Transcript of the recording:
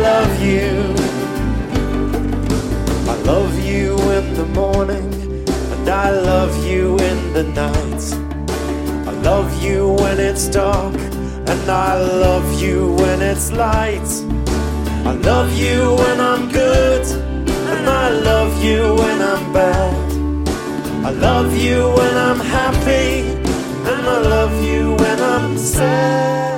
love you. I love you in the morning, and I love you in the night. I love you when it's dark, and I love you when it's light. I love you when I'm good, and I love you when I'm bad. I love you when I'm happy, and I love you when I'm sad.